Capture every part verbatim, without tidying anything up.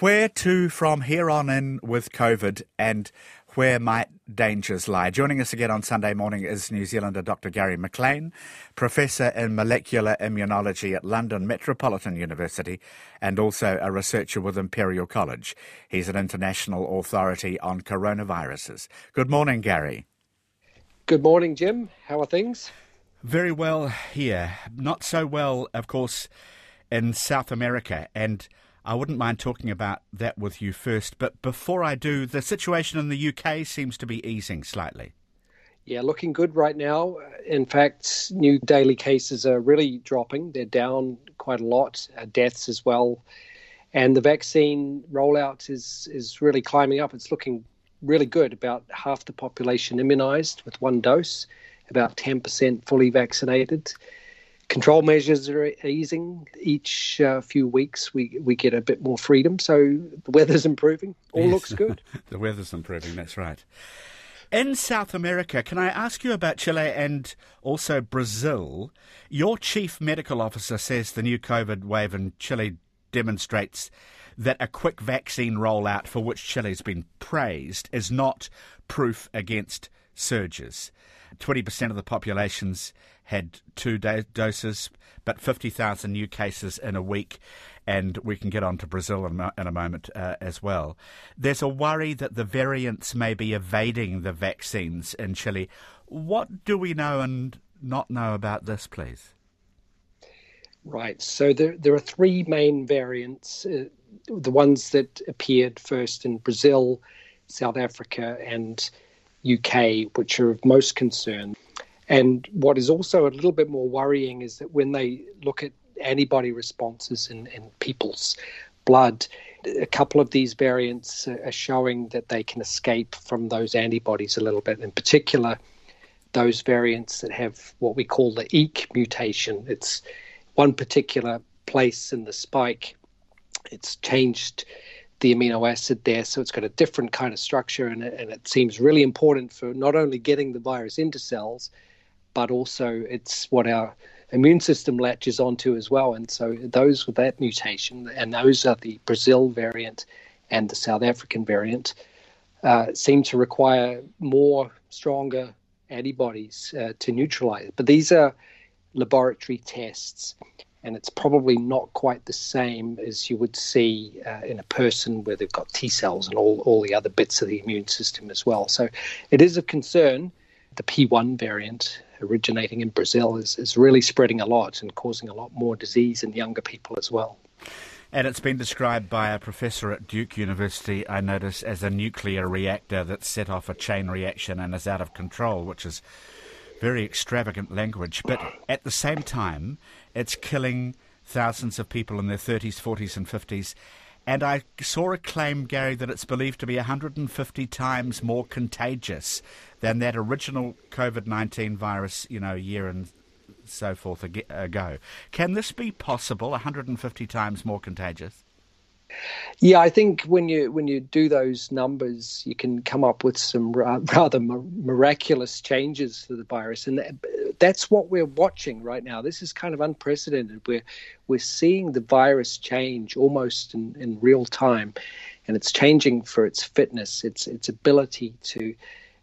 Where to from here on in with COVID, and where might dangers lie? Joining us again on Sunday morning is New Zealander Doctor Gary McLean, Professor in Molecular Immunology at London Metropolitan University and also a researcher with Imperial College. He's an international authority on coronaviruses. Good morning, Gary. Good morning, Jim. How are things? Very well here. Not so well, of course, in South America, and I wouldn't mind talking about that with you first, but before I do, the situation in the U K seems to be easing slightly. Yeah, looking good right now. In fact, new daily cases are really dropping. They're down quite a lot, uh, deaths as well. And the vaccine rollout is, is really climbing up. It's looking really good. About half the population immunised with one dose, about ten percent fully vaccinated. Control measures are easing. Each uh, few weeks we, we get a bit more freedom, so the weather's improving. All Yes. looks good. The weather's improving, that's right. In South America, can I ask you about Chile and also Brazil? Your chief medical officer says the new COVID wave in Chile demonstrates that a quick vaccine rollout, for which Chile's been praised, is not proof against surges. twenty percent of the population's had two do- doses, but fifty thousand new cases in a week, and we can get on to Brazil in, mo- in a moment uh, as well. There's a worry that the variants may be evading the vaccines in Chile. What do we know and not know about this, please? Right. So there, there are three main variants, uh, the ones that appeared first in Brazil, South Africa, and U K, which are of most concern. And what is also a little bit more worrying is that when they look at antibody responses in, in people's blood, a couple of these variants are showing that they can escape from those antibodies a little bit. In particular, those variants that have what we call the E C mutation. It's one particular place in the spike. It's changed the amino acid there, so it's got a different kind of structure, and it, and it seems really important for not only getting the virus into cells, but also it's what our immune system latches onto as well. And so those with that mutation, and those are the Brazil variant and the South African variant, uh, seem to require more stronger antibodies uh, to neutralize. But these are laboratory tests, and it's probably not quite the same as you would see uh, in a person where they've got T cells and all, all the other bits of the immune system as well. So it is of concern. The P one variant originating in Brazil is, is really spreading a lot and causing a lot more disease in younger people as well. And it's been described by a professor at Duke University, I notice, as a nuclear reactor that set off a chain reaction and is out of control, which is very extravagant language. But at the same time, it's killing thousands of people in their thirties, forties and fifties. And I saw a claim, Gary, that it's believed to be one hundred fifty times more contagious than that original COVID nineteen virus, you know, a year and so forth ago. Can this be possible, one hundred fifty times more contagious? Yeah, I think when you when you do those numbers, you can come up with some ra- rather miraculous changes to the virus, and that, that's what we're watching right now. This is kind of unprecedented. We're we're seeing the virus change almost in, in real time, and it's changing for its fitness, its its ability to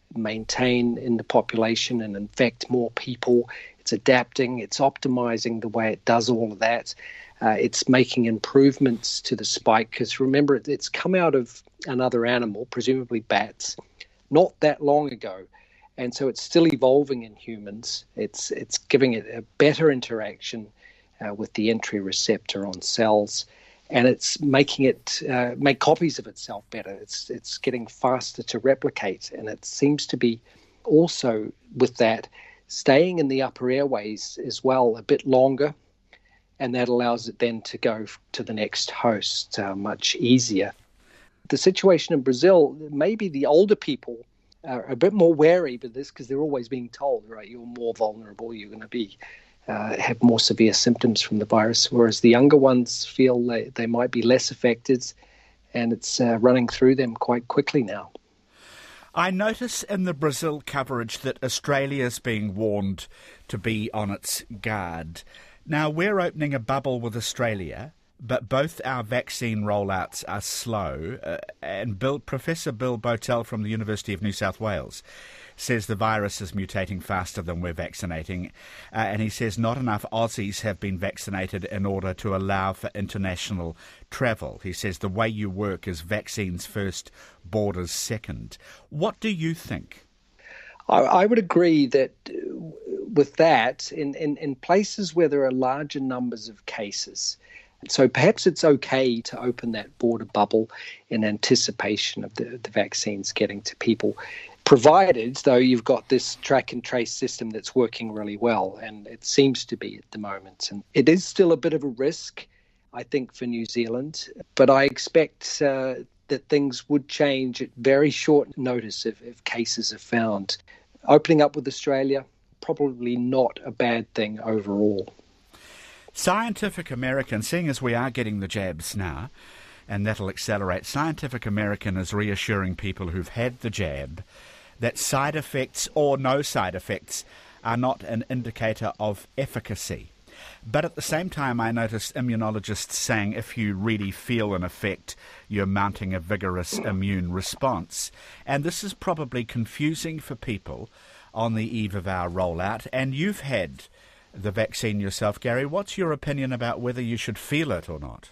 maintain in the population and infect more people. It's adapting, it's optimizing the way it does all of that. Uh, it's making improvements to the spike, because remember, it's come out of another animal, presumably bats, not that long ago. And so it's still evolving in humans. It's it's giving it a better interaction uh, with the entry receptor on cells, and it's making it uh, make copies of itself better. It's it's getting faster to replicate, and it seems to be also with that staying in the upper airways as well a bit longer. And that allows it then to go to the next host uh, much easier. The situation in Brazil, maybe the older people are a bit more wary of this because they're always being told, right, you're more vulnerable, you're going to be uh, have more severe symptoms from the virus, whereas the younger ones feel they, they might be less affected, and it's uh, running through them quite quickly now. I notice in the Brazil coverage that Australia's being warned to be on its guard. Now, we're opening a bubble with Australia, but both our vaccine rollouts are slow. Uh, and Bill, Professor Bill Botel from the University of New South Wales says the virus is mutating faster than we're vaccinating. Uh, and he says not enough Aussies have been vaccinated in order to allow for international travel. He says the way you work is vaccines first, borders second. What do you think? I, I would agree that with that, in, in, in places where there are larger numbers of cases, so perhaps it's okay to open that border bubble in anticipation of the, the vaccines getting to people, provided, though, you've got this track and trace system that's working really well, and it seems to be at the moment. And it is still a bit of a risk, I think, for New Zealand, but I expect uh, that things would change at very short notice if, if cases are found. Opening up with Australia, probably not a bad thing overall. Scientific American, seeing as we are getting the jabs now, and that'll accelerate, Scientific American is reassuring people who've had the jab that side effects or no side effects are not an indicator of efficacy. But at the same time, I noticed immunologists saying if you really feel an effect, you're mounting a vigorous immune response. And this is probably confusing for people on the eve of our rollout. And you've had the vaccine yourself, Gary. What's your opinion about whether you should feel it or not?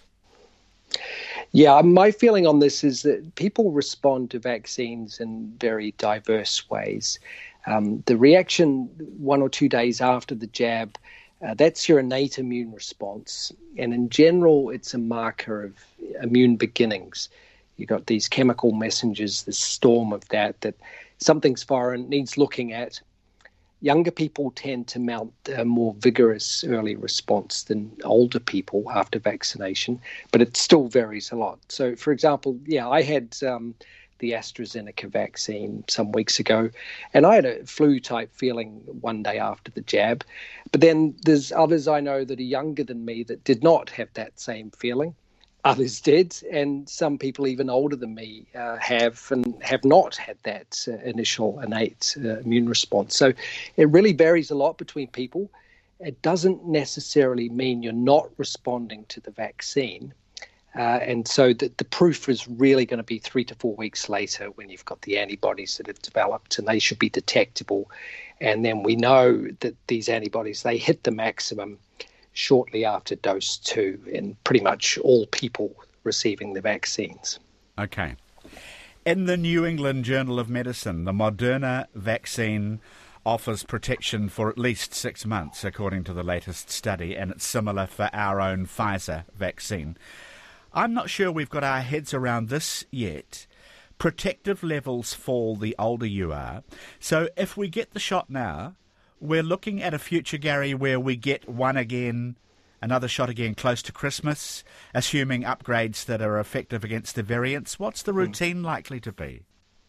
Yeah, my feeling on this is that people respond to vaccines in very diverse ways. Um, the reaction one or two days after the jab, uh, that's your innate immune response. And in general, it's a marker of immune beginnings. You've got these chemical messengers, this storm of that, that something's foreign, needs looking at. Younger people tend to mount a more vigorous early response than older people after vaccination, but it still varies a lot. So, for example, yeah, I had um, the AstraZeneca vaccine some weeks ago, and I had a flu-type feeling one day after the jab. But then there's others I know that are younger than me that did not have that same feeling. Others did, and some people even older than me uh, have and have not had that uh, initial innate uh, immune response. So it really varies a lot between people. It doesn't necessarily mean you're not responding to the vaccine. Uh, and so the, the proof is really going to be three to four weeks later when you've got the antibodies that have developed, and they should be detectable. And then we know that these antibodies, they hit the maximum shortly after dose two in pretty much all people receiving the vaccines. Okay. In the New England Journal of Medicine, the Moderna vaccine offers protection for at least six months, according to the latest study, and it's similar for our own Pfizer vaccine. I'm not sure we've got our heads around this yet. Protective levels fall the older you are. So if we get the shot now, we're looking at a future, Gary, where we get one again, another shot again close to Christmas, assuming upgrades that are effective against the variants. What's the routine likely to be?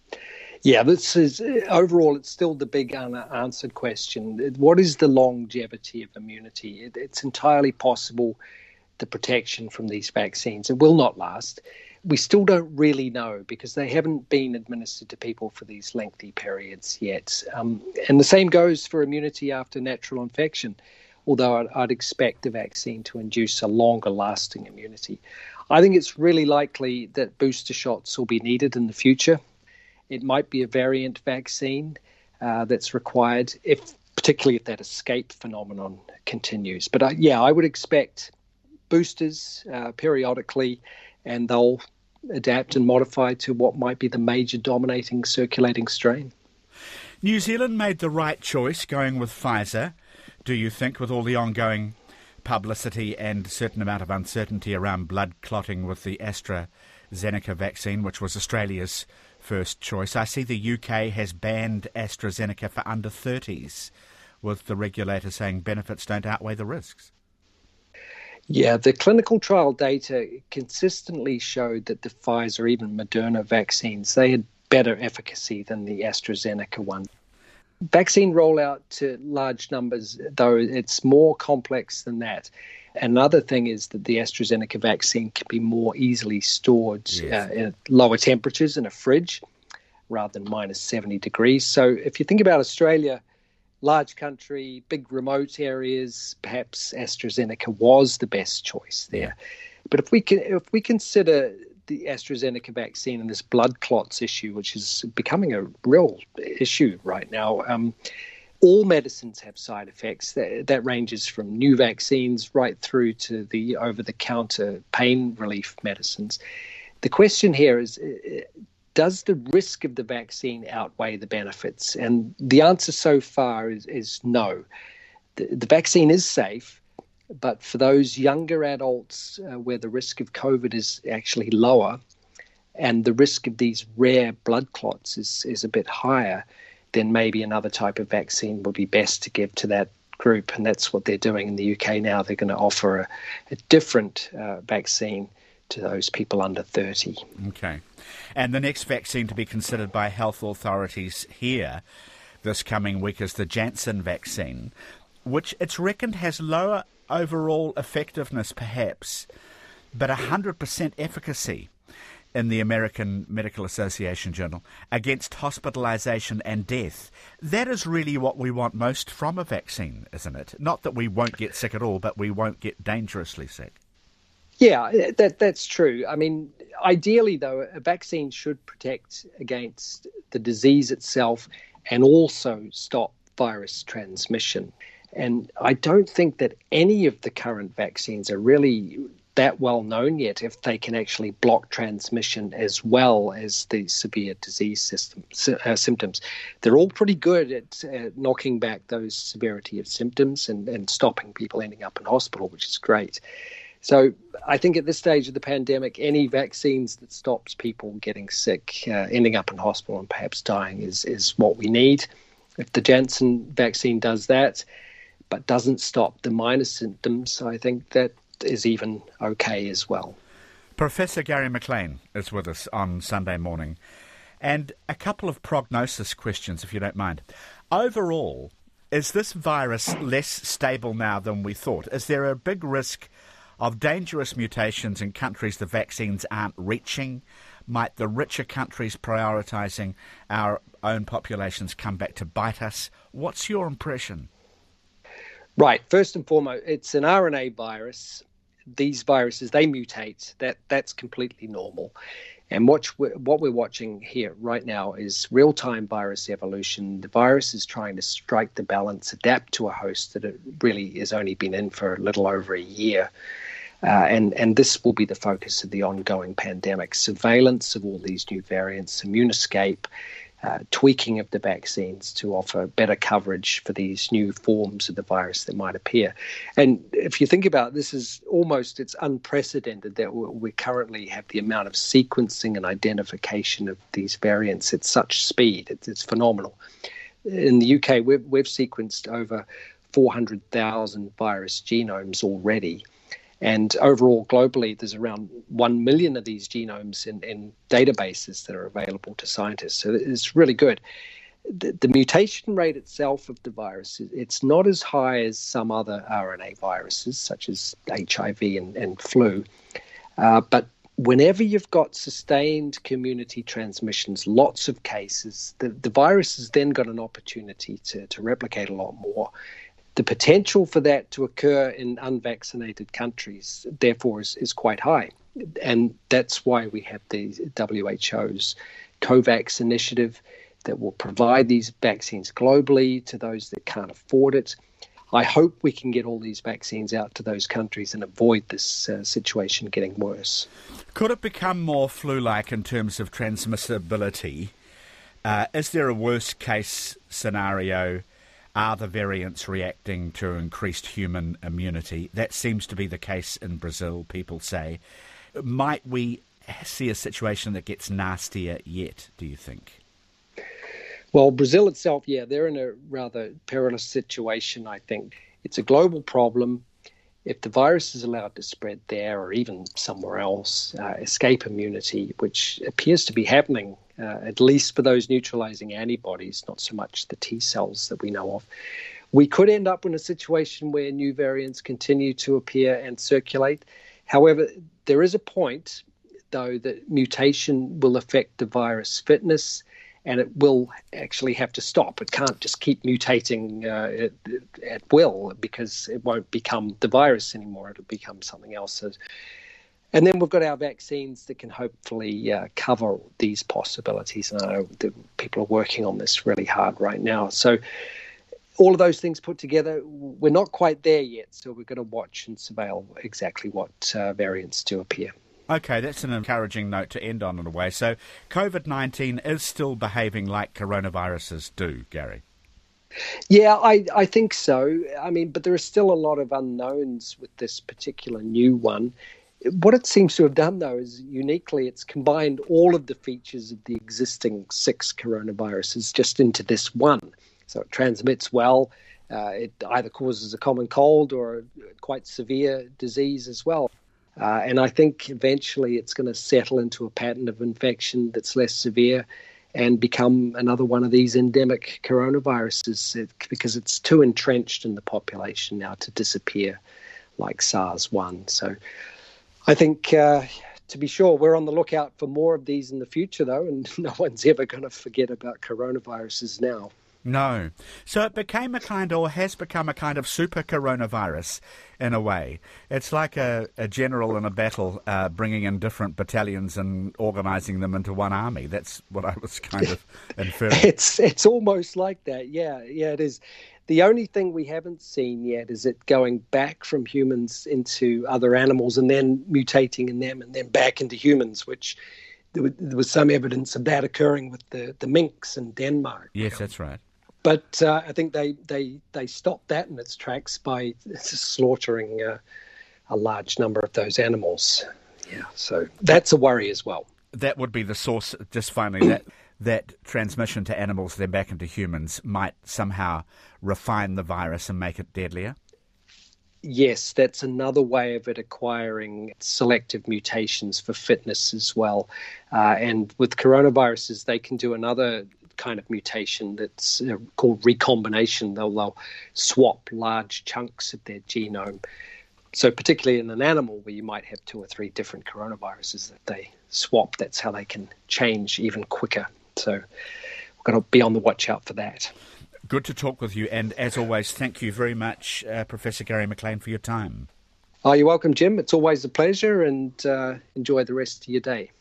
Yeah, this is overall, it's still the big unanswered question. What is the longevity of immunity? It, it's entirely possible the protection from these vaccines, it will not last. We still don't really know because they haven't been administered to people for these lengthy periods yet. Um, and the same goes for immunity after natural infection, although I'd, I'd expect the vaccine to induce a longer lasting immunity. I think it's really likely that booster shots will be needed in the future. It might be a variant vaccine uh, that's required, if particularly if that escape phenomenon continues. But uh, yeah, I would expect boosters uh, periodically, and they'll adapt and modify to what might be the major dominating circulating strain. New Zealand made the right choice going with Pfizer, do you think, with all the ongoing publicity and a certain amount of uncertainty around blood clotting with the AstraZeneca vaccine, which was Australia's first choice? I see the U K has banned AstraZeneca for under thirties, with the regulator saying benefits don't outweigh the risks. Yeah, the clinical trial data consistently showed that the Pfizer, even Moderna vaccines, they had better efficacy than the AstraZeneca one. Vaccine rollout to large numbers, though, it's more complex than that. Another thing is that the AstraZeneca vaccine can be more easily stored yes. uh, at lower temperatures in a fridge rather than minus seventy degrees. So if you think about Australia, large country, big remote areas, perhaps AstraZeneca was the best choice there. But if we can, if we consider the AstraZeneca vaccine and this blood clots issue, which is becoming a real issue right now, um, all medicines have side effects. That, that ranges from new vaccines right through to the over-the-counter pain relief medicines. The question here is, does the risk of the vaccine outweigh the benefits? And the answer so far is, is no. The, the vaccine is safe, but for those younger adults uh, where the risk of COVID is actually lower and the risk of these rare blood clots is, is a bit higher, then maybe another type of vaccine would be best to give to that group. And that's what they're doing in the U K now. They're going to offer a, a different uh, vaccine to those people under thirty. Okay. And the next vaccine to be considered by health authorities here this coming week is the Janssen vaccine, which it's reckoned has lower overall effectiveness perhaps, but one hundred percent efficacy in the American Medical Association Journal against hospitalisation and death. That is really what we want most from a vaccine, isn't it? Not that we won't get sick at all, but we won't get dangerously sick. Yeah, that that's true. I mean, ideally, though, a vaccine should protect against the disease itself and also stop virus transmission. And I don't think that any of the current vaccines are really that well known yet if they can actually block transmission as well as the severe disease system, uh, symptoms. They're all pretty good at uh, knocking back those severity of symptoms and, and stopping people ending up in hospital, which is great. So I think at this stage of the pandemic, any vaccines that stops people getting sick, uh, ending up in hospital and perhaps dying is, is what we need. If the Janssen vaccine does that, but doesn't stop the minor symptoms, I think that is even okay as well. Professor Gary McLean is with us on Sunday morning. And a couple of prognosis questions, if you don't mind. Overall, is this virus less stable now than we thought? Is there a big risk of dangerous mutations in countries the vaccines aren't reaching? Might the richer countries prioritising our own populations come back to bite us? What's your impression? Right. First and foremost, it's an R N A virus. These viruses, they mutate. That That's completely normal. And what we're, what we're watching here right now is real-time virus evolution. The virus is trying to strike the balance, adapt to a host that it really has only been in for a little over a year. Uh, and, and this will be the focus of the ongoing pandemic. Surveillance of all these new variants, immune escape, uh, tweaking of the vaccines to offer better coverage for these new forms of the virus that might appear. And if you think about it, this is almost, it's unprecedented that we currently have the amount of sequencing and identification of these variants at such speed. It's, it's phenomenal. In the U K, we've, we've sequenced over four hundred thousand virus genomes already. And overall, globally, there's around one million of these genomes in, in databases that are available to scientists. So it's really good. The, the mutation rate itself of the virus, it's not as high as some other R N A viruses, such as H I V and, and flu. Uh, but whenever you've got sustained community transmissions, lots of cases, the, the virus has then got an opportunity to, to replicate a lot more. The potential for that to occur in unvaccinated countries, therefore, is, is quite high. And that's why we have the W H O's COVAX initiative that will provide these vaccines globally to those that can't afford it. I hope we can get all these vaccines out to those countries and avoid this uh, situation getting worse. Could it become more flu-like in terms of transmissibility? Uh, is there a worst-case scenario? Are the variants reacting to increased human immunity? That seems to be the case in Brazil, people say. Might we see a situation that gets nastier yet, do you think? Well, Brazil itself, yeah, they're in a rather perilous situation, I think. It's a global problem. If the virus is allowed to spread there or even somewhere else, uh, escape immunity, which appears to be happening, uh, at least for those neutralizing antibodies, not so much the T cells that we know of, we could end up in a situation where new variants continue to appear and circulate. However, there is a point, though, that mutation will affect the virus fitness, and it will actually have to stop. It can't just keep mutating uh, at, at will, because it won't become the virus anymore. It'll become something else. So And then we've got our vaccines that can hopefully uh, cover these possibilities. And I know that people are working on this really hard right now. So all of those things put together, we're not quite there yet. So we're going to watch and surveil exactly what uh, variants do appear. Okay, that's an encouraging note to end on in a way. So COVID nineteen is still behaving like coronaviruses do, Gary. Yeah, I, I think so. I mean, but there are still a lot of unknowns with this particular new one. What it seems to have done, though, is uniquely it's combined all of the features of the existing six coronaviruses just into this one. So it transmits well. Uh, it either causes a common cold or a quite severe disease as well. Uh, and I think eventually it's going to settle into a pattern of infection that's less severe and become another one of these endemic coronaviruses it, because it's too entrenched in the population now to disappear like SARS one. So I think, uh, to be sure, we're on the lookout for more of these in the future, though, and no one's ever going to forget about coronaviruses now. No. So it became a kind, or has become a kind of super coronavirus in a way. It's like a, a general in a battle uh, bringing in different battalions and organising them into one army. That's what I was kind of inferring. It's it's almost like that, yeah. Yeah, it is. The only thing we haven't seen yet is it going back from humans into other animals and then mutating in them and then back into humans, which there was, there was some evidence of that occurring with the, the minks in Denmark. Yes, that's right. But uh, I think they, they, they stopped that in its tracks by slaughtering uh, a large number of those animals. Yeah, so that's a worry as well. That would be the source, just finally, that that transmission to animals, then back into humans, might somehow refine the virus and make it deadlier? Yes, that's another way of it acquiring selective mutations for fitness as well. Uh, and with coronaviruses, they can do another kind of mutation that's uh, called recombination. They'll, they'll swap large chunks of their genome. So particularly in an animal where you might have two or three different coronaviruses that they swap, that's how they can change even quicker. So we've got to be on the watch out for that. Good to talk with you, and as always, thank you very much, uh, Professor Gary McLean, for your time. Oh, you're welcome, Jim. It's always a pleasure, and uh, enjoy the rest of your day.